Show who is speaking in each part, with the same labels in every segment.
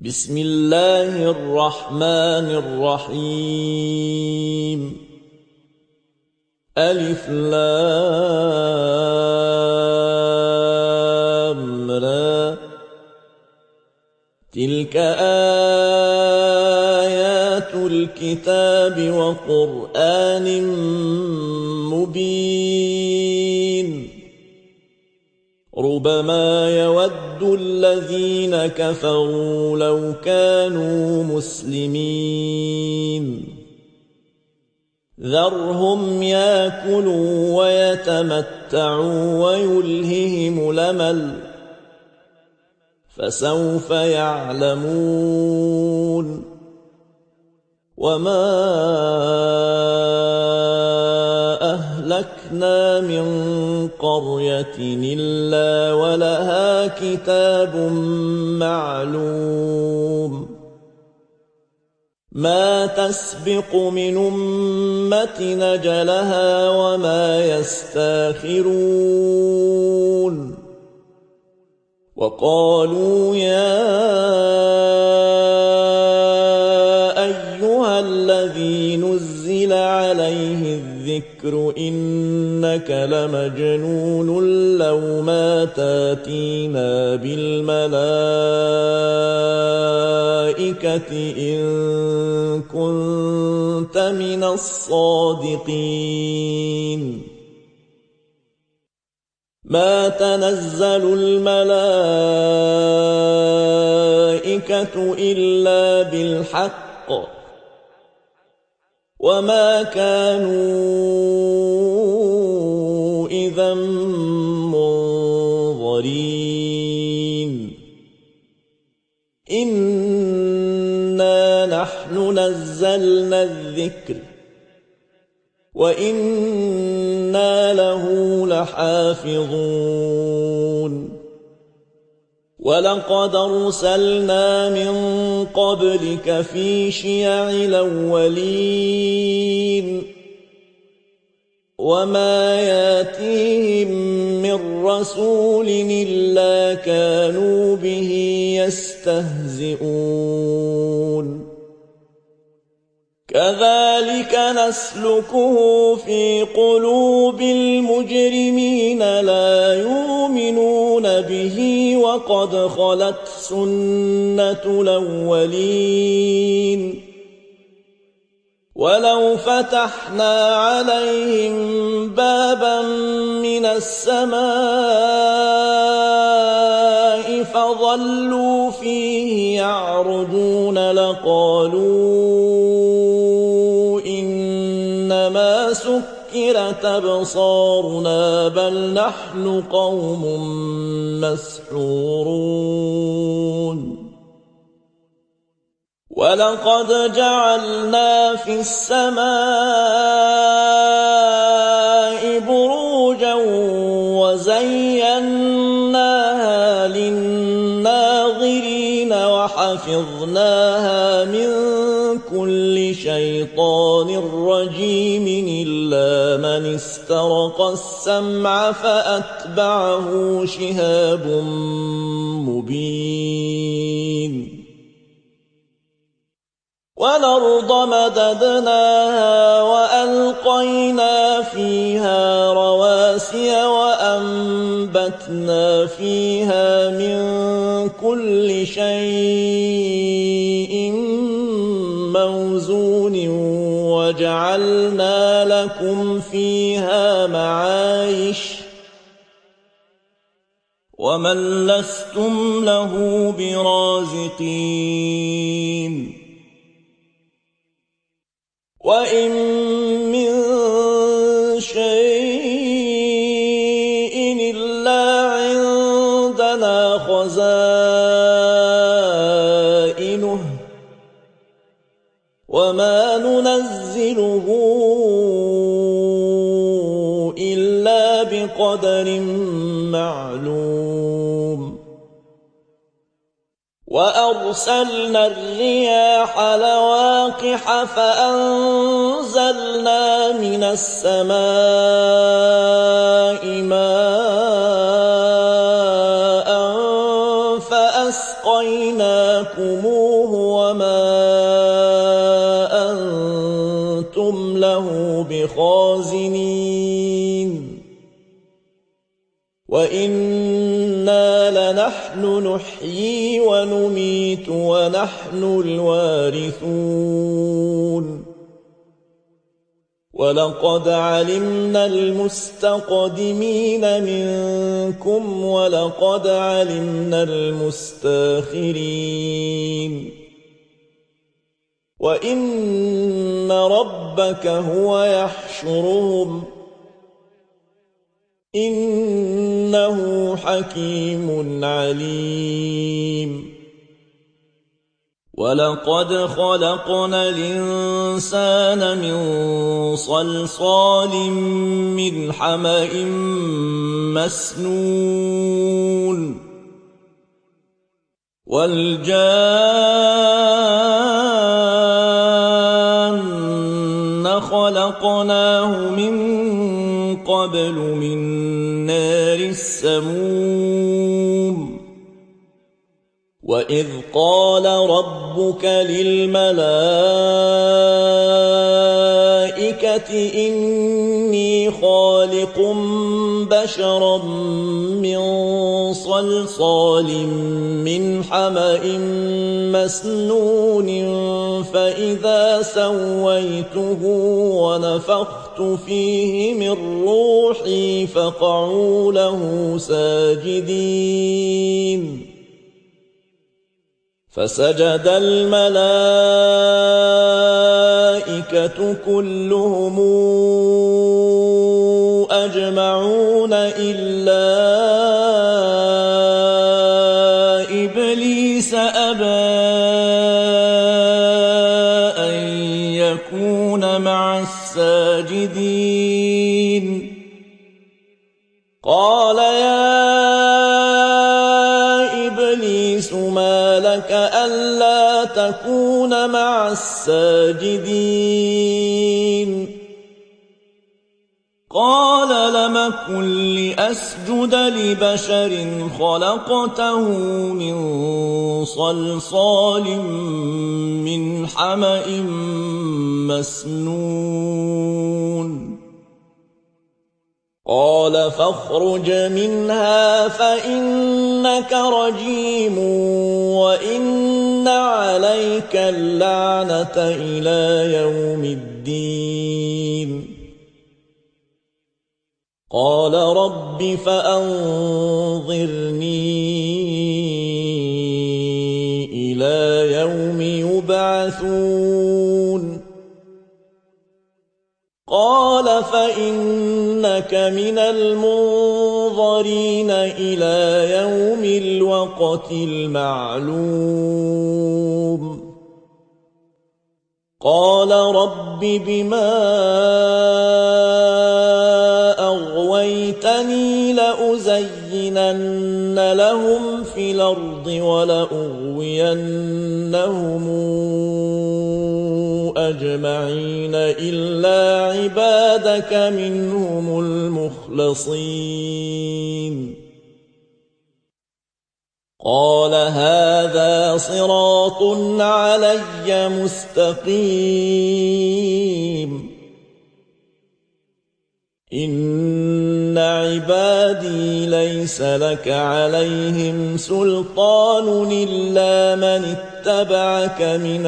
Speaker 1: بسم الله الرحمن الرحيم. ألف لام را. تلك آيات الكتاب وقرآن مبين. ربما يود الذين كفروا لو كانوا مسلمين. ذرهم ياكلوا ويتمتعوا ويلههم الأمل، فسوف يعلمون. وما أهلكنا من قرية إلا ولها كتاب معلوم. ما تسبق من أمة أجلها وما يستاخرون. وقالوا يا أيها الذي نزل عليه الذكر إنك لمجنون لو ما تاتينا بالملائكة إن كنت من الصادقين. ما تنزل الملائكة إلا بالحق وما كانوا إذا منظرين. إنا نحن نزلنا الذكر وإنا له لحافظون. ولقد أرسلنا من قبلك في شيع الأولين وما ياتيهم من رسول إلا كانوا به يستهزئون. كذلك نسلكه في قلوب المجرمين لا يؤمنون به وقد خلت سنة الأولين. ولو فتحنا عليهم بابا من السماء فظلوا فيه يعرجون لقالوا إنما سكرت أبصارنا بل نحن قوم مسحورون. ولقد جعلنا في السماء بروجا وزيناها للناظرين وحفظناها من كل شيطان رجيم إلا من استرق السمع فأتبعه شهاب مبين. والأرض مددناها وألقينا فيها رواسي وأنبتنا فيها من كل شيء موزون وجعلنا لكم فيها معايش ومن لستم له برازقين. وإن من شيء إلا عندنا خزائنه وما ننزله إلا بقدر معلوم. وأرسلنا الرياح لواقح فأنزلنا من السماء ماء فأسقيناكم فادخلوه وما أنتم له بخازنين وإنا لنحن نحيي ونميت ونحن الوارثون ولقد علمنا المستقدمين منكم ولقد علمنا المستاخرين وإن ربك هو يحشرهم إنه حكيم عليم ولقد خلقنا الإنسان من صلصال من حمأ مسنون والجان خلقناه من قبل من نار السموم وإذ قال ربك للملائكة إني خالق بشرا من صلصال من حمأ مسنون فإذا سويته ونفخت فيه من روحي فقعوا له ساجدين فسجد الملائكة كلهم أجمعون إلا إبليس أبى أن يكون مع الساجدين قال يا إبليس ما لك ألا تكون مع الساجدين قال لم أكن لأسجد لبشر خلقته من صلصال من حمأ مسنون قال فاخرج منها فإنك رجيم وإن عليك اللعنة إلى يوم الدين قال رب فأنظرني إلى يوم يبعثون قال فإنك من المنظرين إلى يوم الوقت المعلوم قال رب بما أغويتني لأزينن لهم في الأرض ولأغوينهم أجمعين إلا عبادك منهم المخلصين قال هذا صراط علي مستقيم إن عبادي ليس لك عليهم سلطان إلا من اتبعك من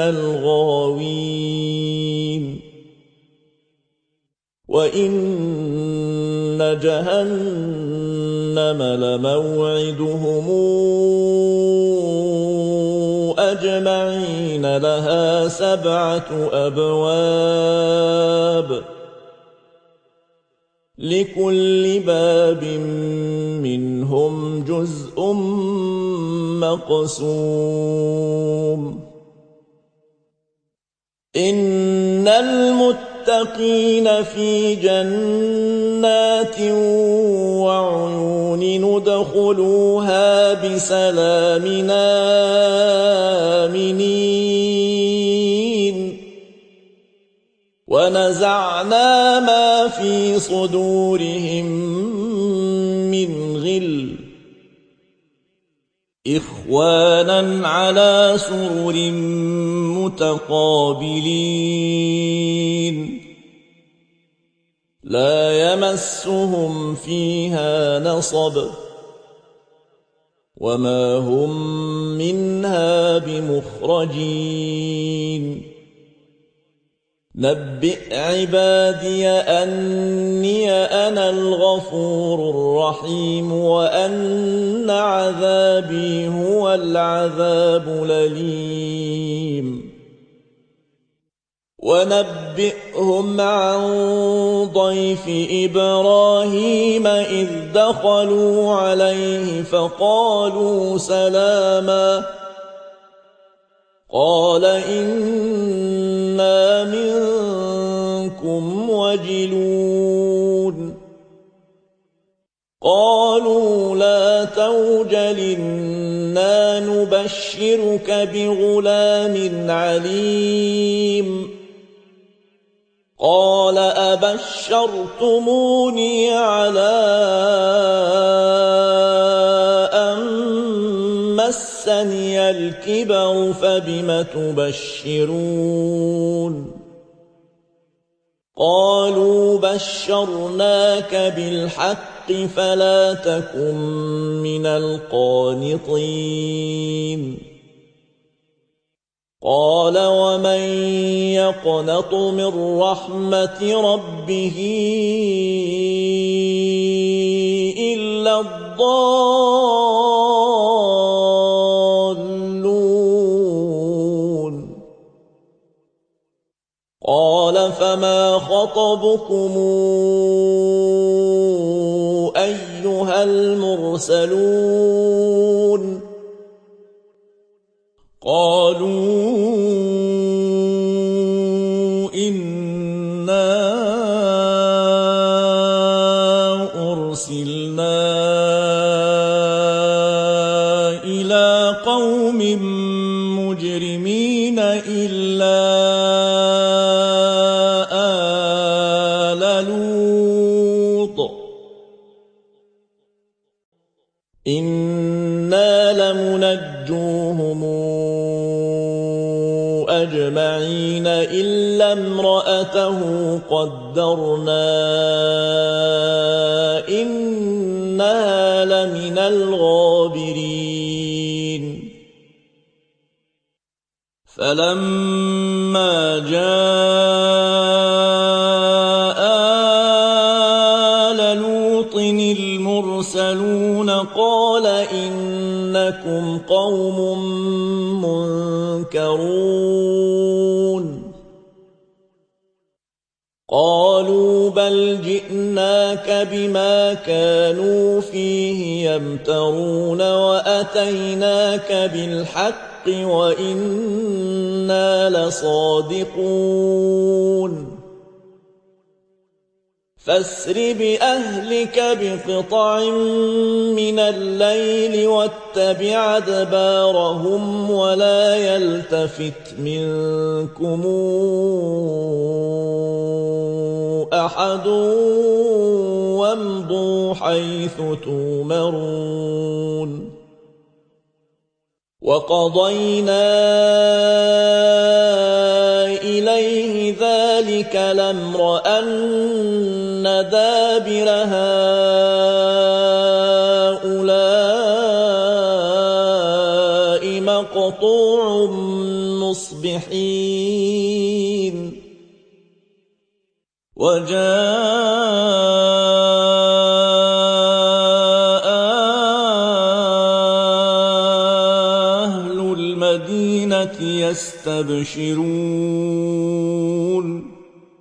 Speaker 1: الغاوين وإن جهنم لموعدهم أجمعين لها 7 أبواب لكل باب منهم جزء مقسوم إن المتقين في جنات وعيون ندخلوها بسلام آمنين ونزعنا ما في صدورهم من غل إخوانا على سرر متقابلين لا يمسهم فيها نصب وما هم منها بمخرجين نبئ عبادي أني أنا الغفور الرحيم وأن عذابي هو العذاب الأليم ونبئهم عن ضيف إبراهيم إذ دخلوا عليه فقالوا سلاما قال إنا منكم وجلون قالوا لا توجل إنا نبشرك بغلام عليم قال أبشرتموني على أن مسني الكبر فبم تبشرون قالوا بشرناك بالحق فلا تكن من القانطين قال ومن يقنط من رحمة ربه إلا الضالون قال فما خطبكم أيها المرسلون قالوا إنا أرسلنا إلى قوم مجرمين إلا آل لوط إنا لمنجوهم أجمعين إلا امرأته قدرنا إنها لمن الغابرين فلما جاء آل لوط المرسلون قال إنكم قوم منكرون قالوا بل جئناك بما كانوا فيه يمترون وأتيناك بالحق وإنا لصادقون فاسر بأهلك بقطع من الليل واتبع أدبارهم ولا يلتفت منكم أحد وامضوا حيث تؤمرون وقضينا إليه ذلك الأمر أن دابر هؤلاء مقطوع مصبحين وجاء أهل المدينة يستبشرون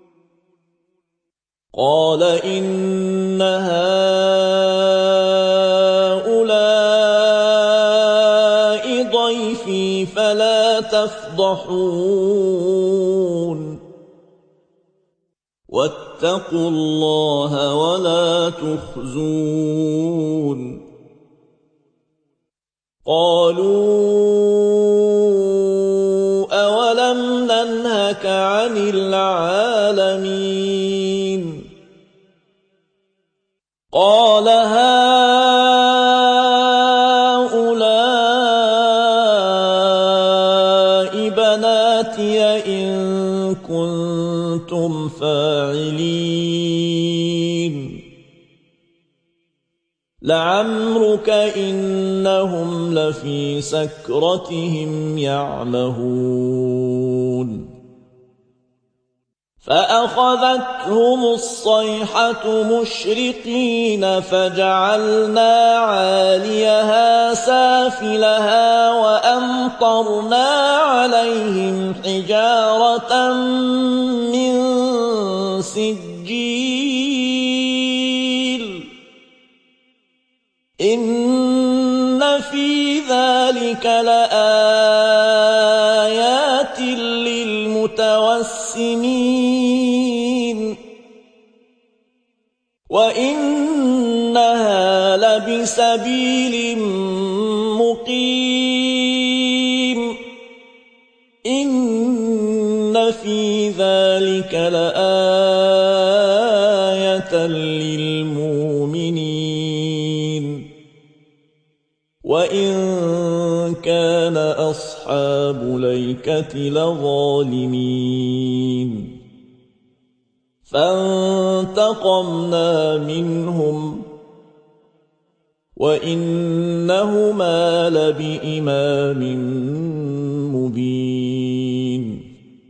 Speaker 1: قال إن هؤلاء ضيفي فلا تفضحون واتقوا الله ولا تخزون قالوا أولم ننهك عن العالمين قال هؤلاء بناتي إن كنتم فاعلين لعمرك إنهم لفي سكرتهم يعمهون فأخذتهم الصيحة مشرقين فجعلنا عاليها سافلها وأمطرنا عليهم حجارة من سجيل إن في ذلك لآيات للمتوسمين وإنها لبسبيل مقيم إن في ذلك لآية للمؤمنين وإن كان أصحاب الأيكة لظالمين فانتقمنا منهم وإنهما لبإمام مبين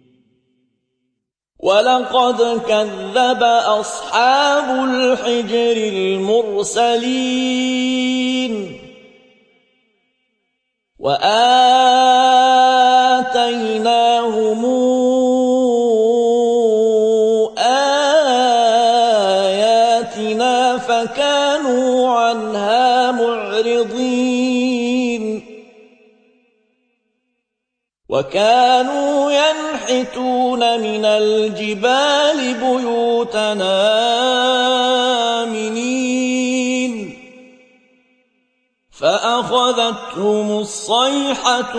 Speaker 1: ولقد كذب أصحاب الحجر المرسلين وآتيناهم آياتنا فكانوا عنها معرضين وكانوا ينحتون من الجبال بيوتنا آمنين فأخذتهم الصيحة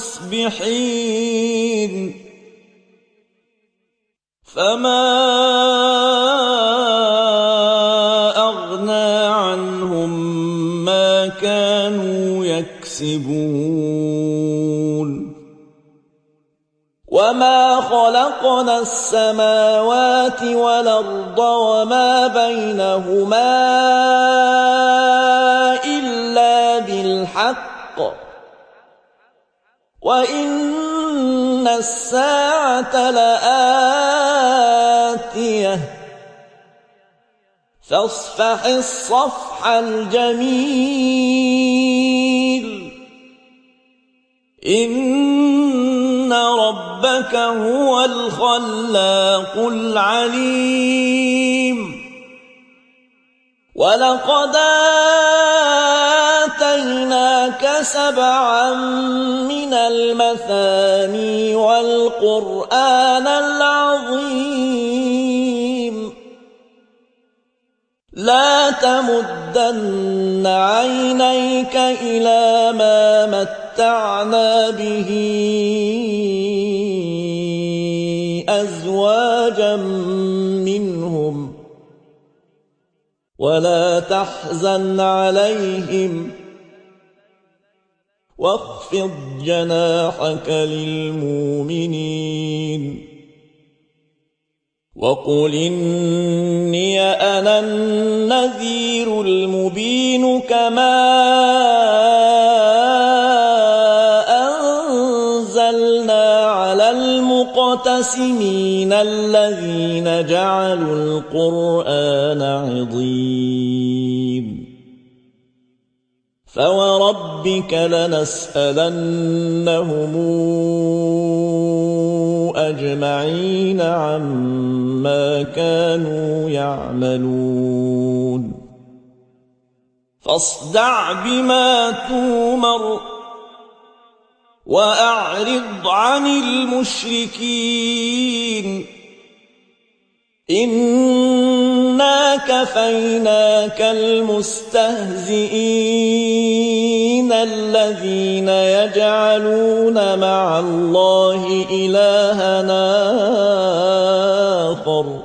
Speaker 1: مصبحين فما أغنى عنهم ما كانوا يكسبون وما خلقنا السماوات والأرض وما بينهما إلا بالحق وإن الساعة لآتية فاصفح الصفح الجميل إن ربك هو الخلاق العليم ولقد آتيناك 7 من المثاني والقرآن العظيم لا تمدن عينيك إلى ما متعنا به أزواجا منهم ولا تحزن عليهم واخفض جناحك للمؤمنين وقل إني أنا النذير المبين كما أنزلنا على المقتسمين الذين جعلوا القرآن عضين فوربك لنسألنهم أجمعين عما كانوا يعملون فاصدع بما تومر وأعرض عن المشركين إنا كفيناك المستهزئين الذين يجعلون مع الله إلهنا آخر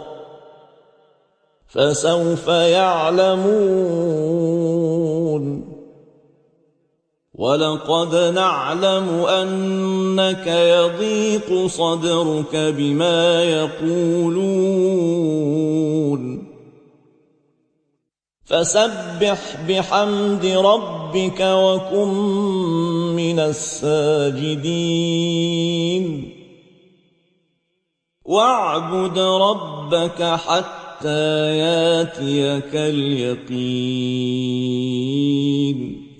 Speaker 1: فسوف يعلمون ولقد نعلم أنك يضيق صدرك بما يقولون فسبح بحمد ربك وكن من الساجدين واعبد ربك حتى ياتيك اليقين